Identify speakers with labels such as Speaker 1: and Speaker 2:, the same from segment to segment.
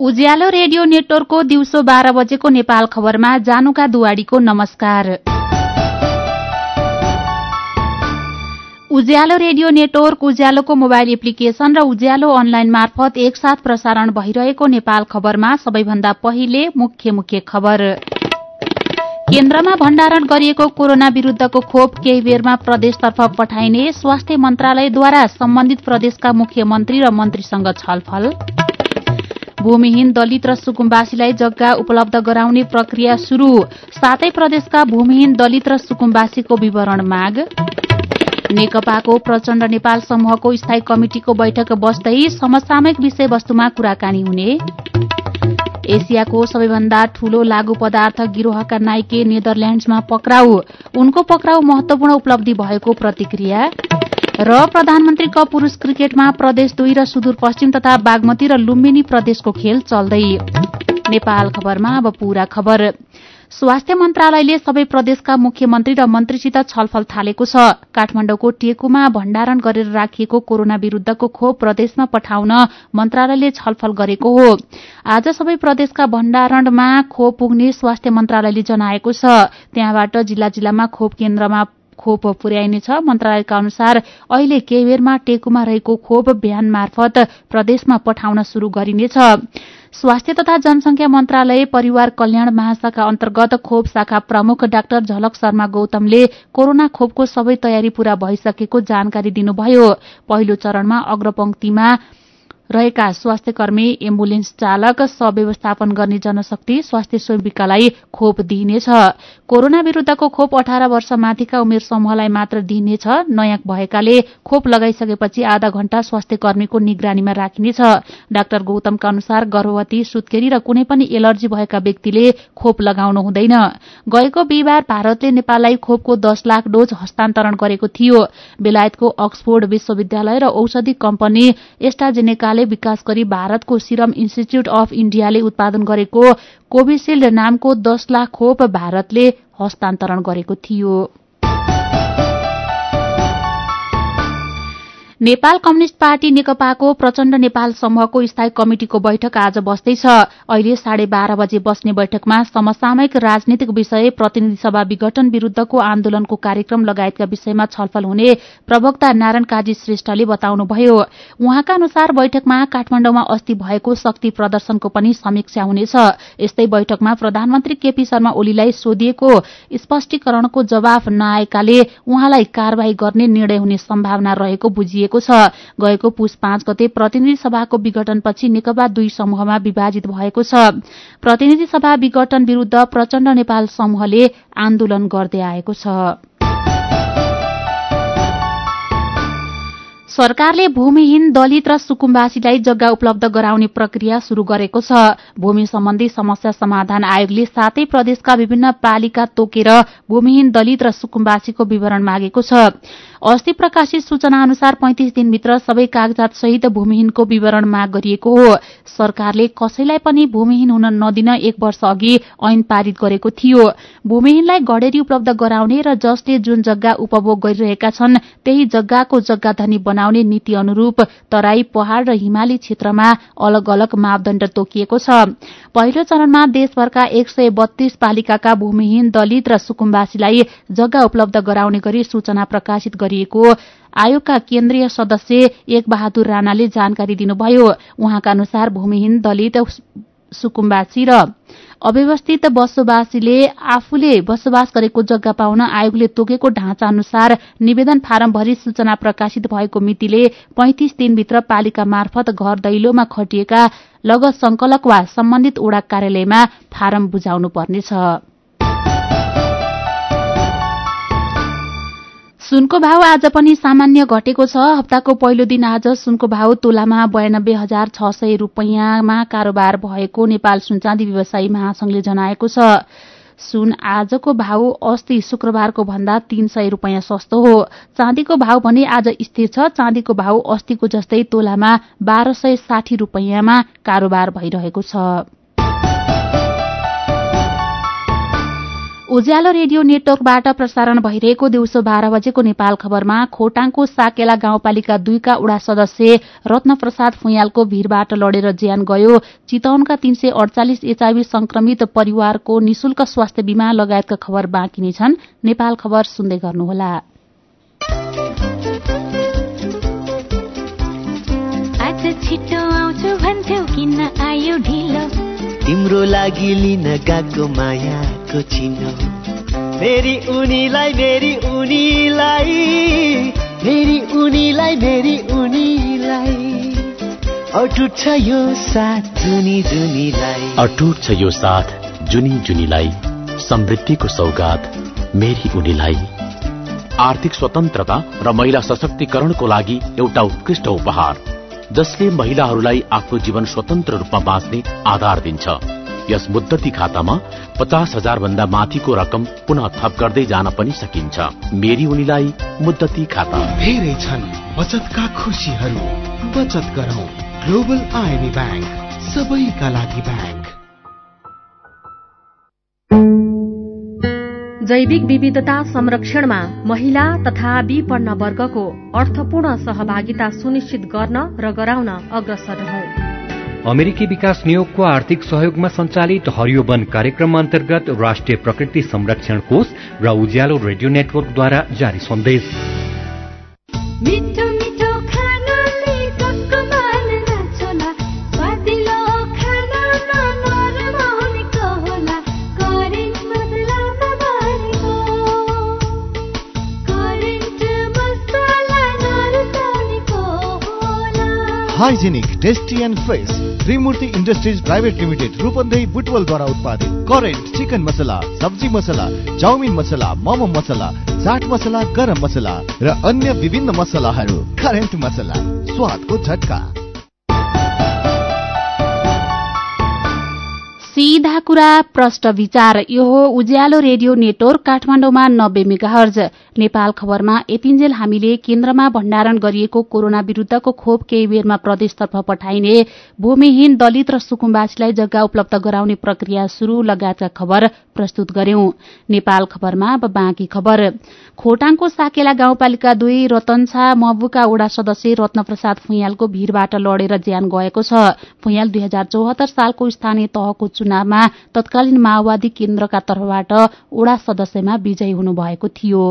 Speaker 1: उज्यालो radio नेटवर्कको दिउँसो 12 बजेको नेपाल खबरमा जानुका दुवाडीको नमस्कार। उज्यालो रेडियो नेटवर्क, उज्यालोको मोबाइल एप्लिकेशन र उज्यालो अनलाइन मार्फत एकसाथ प्रसारण भइरहेको नेपाल खबरमा सबैभन्दा पहिले मुख्य खबर। केन्द्रमा भण्डारण गरिएको कोरोना विरूद्धको खोप केही बेरमा प्रदेशतर्फ पठाइने स्वास्थ्य मन्त्रालयद्वारा सम्बन्धित प्रदेशका मुख्यमन्त्री र मन्त्रीसँग छलफल। भूमिहीन दलित र सुकुम्बासीलाई जग्गा उपलब्ध गराउने प्रक्रिया शुरू, सातै प्रदेशका भूमिहीन दलित र सुकुम्बासीको विवरण माग। नेकपाको प्रचण्ड नेपाल समूहको स्थायी कमिटिको बैठक बस्दै समसामयिक विषयवस्तुमा कुराकानी हुने। एसियाको सबैभन्दा ठूलो लागू पदार्थ गिरोहका नाइके नेदरल्याण्ड्समा पक्राउ, उनको पक्राउ महत्वपूर्ण उपलब्धि भएको प्रतिक्रिया। र प्रधानमन्त्री कप पुरूष क्रिकेटमा प्रदेश 2 र सुदूरपश्चिम तथा बागमती र लुम्बिनी प्रदेशको खेल चल्दै। नेपाल खबरमा अब पूरा खबर। स्वास्थ्य मन्त्रालयले सबै प्रदेशका मुख्यमन्त्री र मन्त्रीसित छलफल थालेको छ। काठमाडौँको टेकुमा भण्डारण गरेर राखिएको कोरोना विरूद्धको खोप प्रदेशमा पठाउन मन्त्रालयले छलफल गरेको हो। आज सबै प्रदेशका भण्डारणमा खोप पुग्ने स्वास्थ्य मन्त्रालयले जनाएको छ। त्यहाँबाट जिल्ला जिल्लामा खोप केन्द्रमा खोप पुर्याइनेछ। मन्त्रालयका अनुसार अहिले केही बेरमा टेकुमा रहेको खोप भ्यान मार्फत प्रदेशमा पठाउन शुरू गरिनेछ। स्वास्थ्य तथा जनसंख्या मन्त्रालय परिवार कल्याण महाशाखा अन्तर्गत खोप शाखा प्रमुख डाक्टर झलक शर्मा गौतमले कोरोना खोपको सबै तयारी पूरा भइसकेको जानकारी दिनुभयो। पहिलो चरणमा अग्रपंक्तिमा रहेका स्वास्थ्य कर्मी, एम्बुलेन्स चालक, व्यवस्थापन गर्ने जनशक्ति, स्वास्थ्य सेविकालाई खोप दिइनेछ। कोरोना विरूद्धको खोप 18 वर्ष माथिका उमेर समूहलाई मात्र दिइनेछ। नयाँ भएकाले खोप लगाइसकेपछि आधा घण्टा स्वास्थ्य कर्मीको निगरानीमा राखिनेछ। डाक्टर गौतमका अनुसार गर्भवती, सुत्केरी र कुनै पनि एलर्जी भएका व्यक्तिले खोप लगाउनु हुँदैन। गएको बिहिबार भारतले नेपाललाई खोपको 10 लाख डोज हस्तान्तरण गरेको थियो। बेलायतको अक्सफोर्ड विश्वविद्यालय र औषधि कम्पनी एस्ट्राजेनेकाले विकास गरी भारतको सिरम इन्स्टिच्यूट अफ इण्डियाले उत्पादन गरेको कोभिशील्ड नामको 10 लाख खोप भारतले हस्तान्तरण गरेको थियो। नेपाल कम्युनिष्ट पार्टी नेकपाको प्रचण्ड नेपाल समूहको स्थायी कमिटिको बैठक आज बस्दैछ। अहिले 12:30 बजे बस्ने बैठकमा समसामयिक राजनीतिक विषय, प्रतिनिधि सभा विघटन विरूद्धको आन्दोलनको कार्यक्रम लगायतका विषयमा छलफल हुने प्रवक्ता नारायण काजी श्रेष्ठले बताउनुभयो। उहाँका अनुसार बैठकमा काठमाडौँमा अस्ति भएको शक्ति प्रदर्शनको पनि समीक्षा हुनेछ। यस्तै बैठकमा प्रधानमन्त्री केपी शर्मा ओलीलाई सोधिएको स्पष्टीकरणको जवाफ नआएकाले उहाँलाई कारवाही गर्ने निर्णय हुने सम्भावना रहेको बुझिएको छ। गएको पुस 5 गते प्रतिनिधि सभाको विघटनपछि नेकपा 2 समूहमा विभाजित भएको छ। प्रतिनिधि सभा विघटन विरूद्ध प्रचण्ड नेपाल समूहले आन्दोलन गर्दै आएको छ। सरकारले भूमिहीन दलित र सुकुम्बासीलाई जग्गा उपलब्ध गराउने प्रक्रिया शुरू गरेको छ। भूमि सम्बन्धी समस्या समाधान आयोगले सातै प्रदेशका विभिन्न पालिका तोकेर भूमिहीन दलित र सुकुम्बासीको विवरण मागेको छ। अस्ति प्रकाशित सूचना अनुसार 35 दिनभित्र सबै कागजात सहित भूमिहीनको विवरण माग गरिएको हो। सरकारले कसैलाई पनि भूमिहीन हुन नदिन 1 वर्ष अघि ऐन पारित गरेको थियो। भूमिहीनलाई गढेरी उपलब्ध गराउने र जसले जुन जग्गा उपभोग गरिरहेका छन् त्यही जग्गाको जग्गाधनी बनाउने नीति अनुरूप तराई, पहाड़ र हिमाली क्षेत्रमा अलग अलग मापदण्ड तोकिएको छ। पहिलो चरणमा देशभरका 132 पालिकाका भूमिहीन दलित र सुकुम्बासीलाई जग्गा उपलब्ध गराउने गरी सूचना प्रकाशित गरिएको आयोगका केन्द्रीय सदस्य एक बहादुर राणाले जानकारी दिनुभयो। उहाँका अनुसार भूमिहीन दलित, सुकुम्बासी र अव्यवस्थित बसोबासीले आफूले बसोबास गरेको जग्गा पाउन आयोगले तोकेको ढाँचा अनुसार निवेदन फारम भरी सूचना प्रकाशित भएको मितिले 35 दिनभित्र पालिका मार्फत घर दैलोमा खटिएका लगत संकलक वा सम्बन्धित वडा कार्यालयमा फारम बुझाउनु पर्नेछ। सुनको भाव आज पनि सामान्य घटेको छ। हप्ताको पहिलो दिन आज सुनको भाव तोलामा 92,600 रूपैयाँमा कारोबार भएको नेपाल सुनचाँदी व्यवसायी महासंघले जनाएको छ। सुन आजको भाव अस्ति शुक्रबारको भन्दा 300 रूपैयाँ सस्तो हो। चाँदीको भाव भने आज स्थिर छ। चाँदीको भाव अस्तिको जस्तै तोलामा 1260 रूपैयाँमा कारोबार भइरहेको छ। उज्यालो रेडियो नेटवर्कबाट प्रसारण भइरहेको दिउँसो 12 बजेको नेपाल खबरमा खोटाङको साकेला गाउँपालिका 2 का वडा सदस्य रत्नप्रसाद फुयालको भीरबाट लडेर ज्यान गयो। चितवनका 348 एचआईभी संक्रमित परिवारको निशुल्क स्वास्थ्य बीमा लगायतका खबर बाँकी नै छन्। नेपाल खबर सुन्दै गर्नुहोला।
Speaker 2: आज छिटो आउँछु भन्थ्यौ किन आयो ढिलो,
Speaker 3: तिम्रो लागि लिन गएको मायाको चिनो, मेरी उनीलाई मेरी उनीलाई मेरी उनीलाई मेरी उनीलाई अटुट छ यो साथ जुनी जुनीलाई,
Speaker 4: अटुट छ यो साथ जुनी जुनीलाई, समृद्धिको सौगात मेरी उनीलाई। आर्थिक स्वतन्त्रता र महिला सशक्तिकरणको लागि एउटा उत्कृष्ट उपहार जसले महिलाहरूलाई आफ्नो जीवन स्वतन्त्र रूपमा बाँच्ने आधार दिन्छ। यस मुद्दती खातामा 50,000 भन्दा माथिको रकम पुनः थप गर्दै जान पनि सकिन्छ। मेरी उनीलाई मुद्दती खाता।
Speaker 5: धेरै छन् बचतका खुशीहरू, बचत गरौं। ग्लोबल आईएमई बैंक, सबैका लागि बैंक।
Speaker 6: जैविक विविधता संरक्षणमा महिला तथा विपन्न वर्गको अर्थपूर्ण सहभागिता सुनिश्चित गर्न र गराउन अग्रसर रहौं।
Speaker 7: अमेरिकी विकास नियोगको आर्थिक सहयोगमा सञ्चालित हरियो वन कार्यक्रम अन्तर्गत राष्ट्रिय प्रकृति संरक्षण कोष र उज्यालो रेडियो नेटवर्कद्वारा जारी सन्देश।
Speaker 5: Hygienic, tasty and fresh Trimurti industries private limited Rupandehi बुटवलद्वारा उत्पादित करेन्ट चिकन मसला, सब्जी मसला, चाउमिन मसला, मोमो मसला, चाट मसला, गरम मसला र अन्य विभिन्न मसलाहरू। करेन्ट मसला, स्वादको झट्का।
Speaker 1: सीधा कुरा प्रष्ट विचार। यो हो उज्यालो रेडियो नेटवर्क काठमाडौँमा 90 मेगाहर्ज। नेपाल खबरमा एतिन्जेल हामीले केन्द्रमा भण्डारण गरिएको कोरोना विरूद्धको खोप केही बेरमा प्रदेशतर्फ पठाइने, भूमिहीन दलित र सुकुम्बासीलाई जग्गा उपलब्ध गराउने प्रक्रिया शुरू लगायतका खबर प्रस्तुत गर्यौं। नेपाल खबरमा अब बाँकी खबर। खोटाङको साकेला गाउँपालिका 2 रतनछा महबुका वडा सदस्य रत्नप्रसाद फुयालको भीरबाट लडेर ज्यान गएको छ। फुयाल 2074 सालको स्थानीय तहको चुनावमा तत्कालीन माओवादी केन्द्रका तर्फबाट वडा सदस्यमा विजयी हुनुभएको थियो।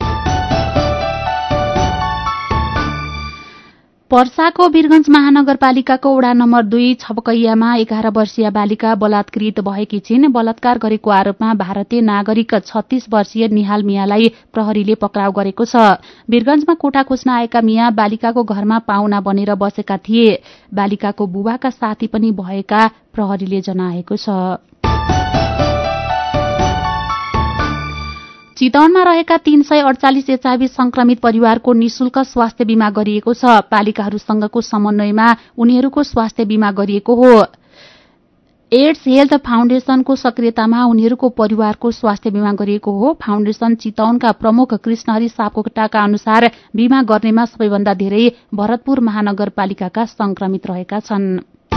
Speaker 1: पर्साको वीरगंज महानगरपालिकाको वडा नम्बर 2 छपकैयामा 11 वर्षीय बालिका बलात्कृत भएकी छिन्। बलात्कार गरेको आरोपमा भारतीय नागरिक 36 वर्षीय निहाल मियालाई प्रहरीले पक्राउ गरेको छ। वीरगंजमा कोठा खोज्न आएका मिया बालिकाको घरमा पाहुना बनेर बसेका थिए। बालिकाको बुबाका साथी पनि भएका प्रहरीले जनाएको छ। चितवनमा रहेका 348 एचआईभी संक्रमित परिवारको निशुल्क स्वास्थ्य बीमा गरिएको छ। पालिकाहरूसँगको समन्वयमा उनीहरूको स्वास्थ्य बीमा गरिएको हो। एड्स हेल्थ फाउन्डेशनको सक्रियतामा उनीहरूको परिवारको स्वास्थ्य बीमा गरिएको हो। फाउन्डेशन चितवनका प्रमुख कृष्णहरि सापकोटाका अनुसार बीमा गर्नेमा सबैभन्दा धेरै भरतपुर महानगरपालिकाका संक्रमित रहेका छन्।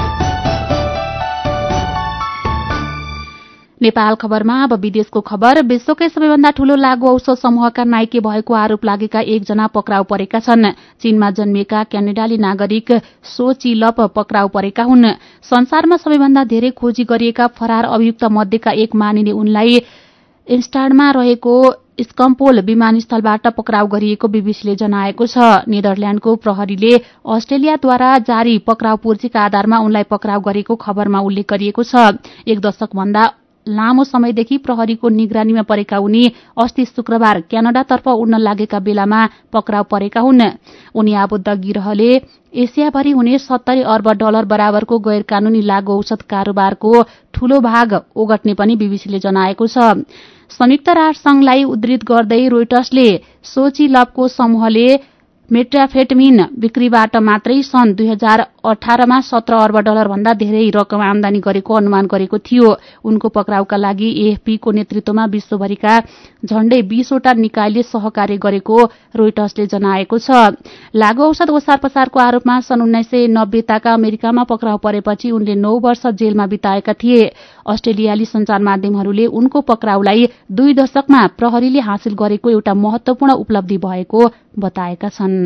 Speaker 1: नेपाल खबरमा अब विदेशको खबर। विश्वकै सबैभन्दा ठूलो लागू औषध समूहका नाइके भएको आरोप लागेका 1 जना पक्राउ परेका छन्। चीनमा जन्मिएका क्यानाडाली नागरिक सो चिलप पक्राउ परेका हुन्। संसारमा सबैभन्दा धेरै खोजी गरिएका फरार अभियुक्त मध्येका एक मानिने उनलाई इन्स्टाडमा रहेको स्कम्पोल विमानस्थलबाट पक्राउ गरिएको बीबीसीले जनाएको छ। नेदरल्याण्डको प्रहरीले अस्ट्रेलियाद्वारा जारी पक्राउ पूर्जीका आधारमा उनलाई पक्राउ गरेको खबरमा उल्लेख गरिएको छ। 1 दशकभन्दा लामो समयदेखि प्रहरीको निगरानीमा परेका उनी अस्ति शुक्रबार क्यानाडातर्फ उड्न लागेका बेलामा पक्राउ परेका हुन्। उनी आबद्ध गिरहले एसियाभरि हुने 70 अर्ब डलर बराबरको गैर कानूनी लागू औषध कारोबारको ठूलो भाग ओगट्ने पनि बीबीसीले जनाएको छ। संयुक्त राष्ट्र संघलाई उद्धृत गर्दै रोइटर्सले सोची लबको समूहले मेट्राफेटमिन बिक्रीबाट मात्रै सन् 2018मा 17 अर्ब डलर भन्दा धेरै रकम आमदानी गरेको अनुमान गरेको थियो। उनको पक्राउका लागि एएफपीको नेतृत्वमा विश्वभरिका झण्डै 20 वटा निकायले सहकार्य गरेको रोइटर्सले जनाएको छ। लागू औषध ओसार पसारको आरोपमा सन् 1990 ताका अमेरिकामा पक्राउ परेपछि उनले 9 वर्ष जेलमा बिताएका थिए। अस्ट्रेलियाली सञ्चार माध्यमहरूले उनको पक्राउलाई 2 दशकमा प्रहरीले हासिल गरेको एउटा महत्वपूर्ण उपलब्धि भएको बताएका छन्।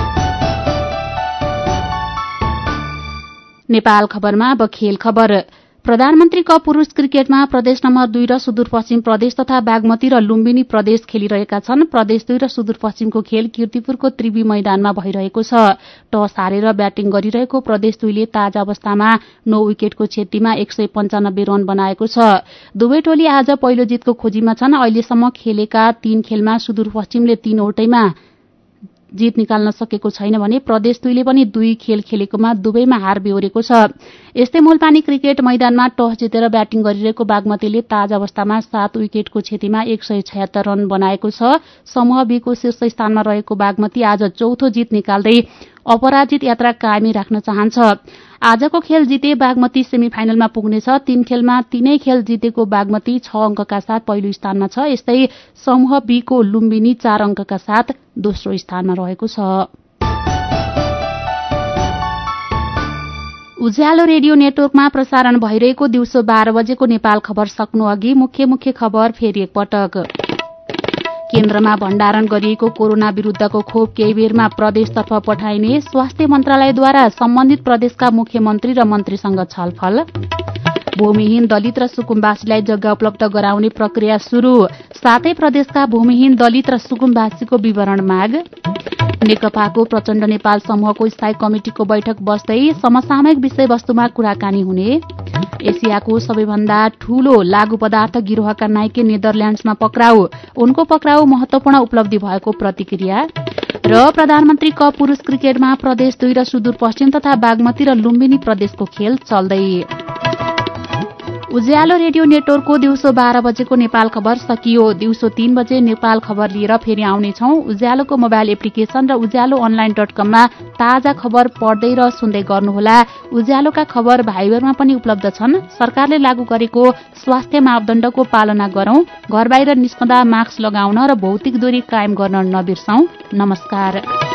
Speaker 1: नेपाल खबरमा अब खेल खबर। प्रधानमन्त्री कप पुरूष क्रिकेटमा प्रदेश नम्बर 2 र सुदूरपश्चिम प्रदेश तथा बागमती र लुम्बिनी प्रदेश खेलिरहेका छन्। प्रदेश 2 र सुदूरपश्चिमको खेल कीर्तिपुरको त्रिवी मैदानमा भइरहेको छ। टस हारेर ब्याटिङ गरिरहेको प्रदेश 2 ले ताजा अवस्थामा 9 विकेटको क्षतिमा 195 रन बनाएको छ। दुवै टोली आज पहिलो जितको खोजीमा छन्। अहिलेसम्म खेलेका 3 खेलमा सुदूरपश्चिमले 3 वटैमा जित निकाल्न सकेको छैन भने प्रदेश 2 ले पनि 2 खेल खेलेकोमा दुवैमा हार बेहोरेको छ। यस्तै मूलपानी क्रिकेट मैदानमा टस जितेर ब्याटिङ गरिरहेको बागमतीले ताजा अवस्थामा 7 विकेटको क्षतिमा 176 रन बनाएको छ। समूह बी को शीर्ष स्थानमा रहेको बागमती आज चौथो जित निकाल्दै अपराजित यात्रा कायमै राख्न चाहन्छ। आजको खेल जिते बागमती सेमिफाइनलमा पुग्नेछ। 3 खेलमा 3 खेल जितेको बागमती 6 अङ्कका साथ पहिलो स्थानमा छ। यस्तै समूह बी को लुम्बिनी 4 अङ्कका साथ दोस्रो स्थानमा रहेको छ। उज्यालो रेडियो नेटवर्कमा प्रसारण भइरहेको दिउँसो 12 बजेको नेपाल खबर सक्नु अघि मुख्य खबर फेरि एकपटक। केन्द्रमा भण्डारण गरिएको कोरोना विरूद्धको खोप केही बेरमा प्रदेशतर्फ पठाइने स्वास्थ्य मन्त्रालयद्वारा सम्बन्धित प्रदेशका मुख्यमन्त्री र मन्त्रीसँग छलफल। भूमिहीन दलित र सुकुम्बासीलाई जग्गा उपलब्ध गराउने प्रक्रिया शुरू। साथै प्रदेशका भूमिहीन दलित र सुकुम्बासीको विवरण माग। नेकपाको प्रचण्ड नेपाल समूहको स्थायी कमिटिको बैठक बस्दै समसामयिक विषयवस्तुमा कुराकानी हुने। एसियाको सबैभन्दा ठूलो लागू पदार्थ गिरोहका नाइके नेदरल्याण्ड्समा पक्राउ। उनको पक्राउ महत्वपूर्ण उपलब्धि भएको प्रतिक्रिया। र प्रधानमन्त्री कप पुरूष क्रिकेटमा प्रदेश 2 र सुदूरपश्चिम तथा बागमती र लुम्बिनी प्रदेशको खेल चल्दै। उज्यालो रेडियो नेटवर्कको दिउँसो 12 बजेको नेपाल खबर सकियो। दिउँसो 3 बजे नेपाल खबर लिएर फेरि आउनेछौं। उज्यालोको मोबाइल एप्लिकेशन र उज्यालो अनलाइन.com मा ताजा खबर पढ्दै र सुन्दै गर्नुहोला। उज्यालोका खबर भाइबरमा पनि उपलब्ध छन्। सरकारले लागू गरेको स्वास्थ्य मापदण्डको पालना गरौं, घर बाहिर निस्कँदा मास्क लगाउन र भौतिक दूरी कायम गर्न नबिर्सौं। नमस्कार।